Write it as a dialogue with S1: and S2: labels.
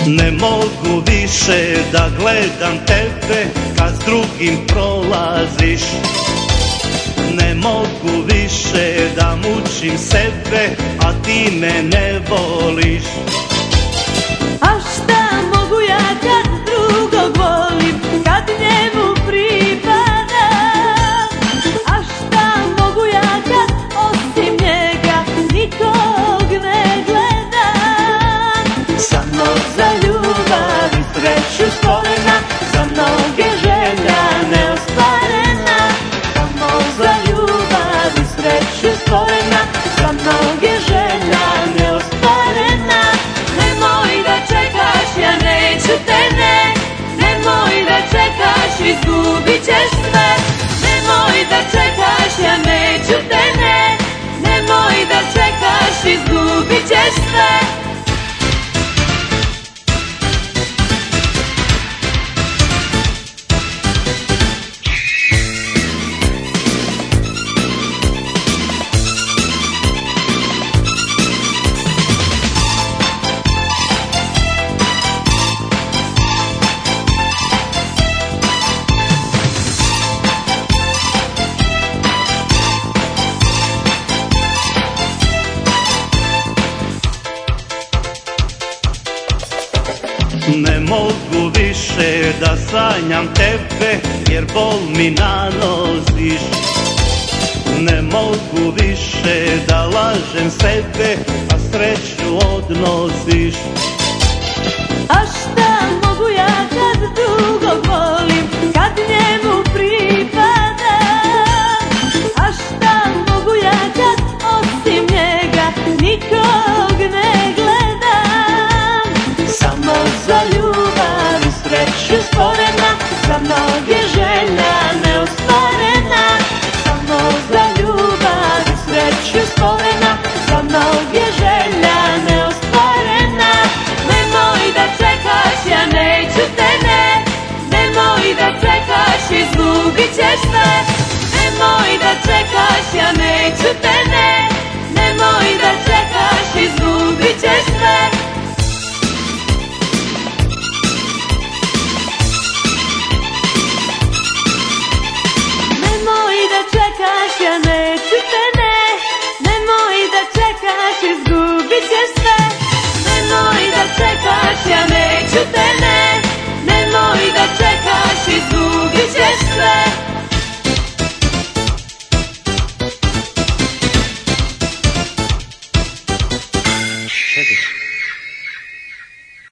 S1: Ne mogu više da gledam tebe kad s drugim prolaziš. Ne mogu više da mučim sebe, a ti me ne voliš.
S2: A šta mogu ja kad drugog volim, kad njemu pripadam? A šta mogu ja kad osim njega nikog ne gledam? Samo za ljubav i sreću stvorena, za mnoge želja neostvarena. Samo za ljubav i sreću stvorena, za mnoge želja neostvarena. Nemoj da čekaš, ja neću te, ne. Nemoj da čekaš, izgubit ćeš sve. Nemoj da čekaš, ja neću te, ne. Nemoj da čekaš, izgubit ćeš sve.
S1: Ne mogu više da sanjam tebe, jer bol mi nanosiš. Ne mogu više da lažem sebe, a sreću odnosiš.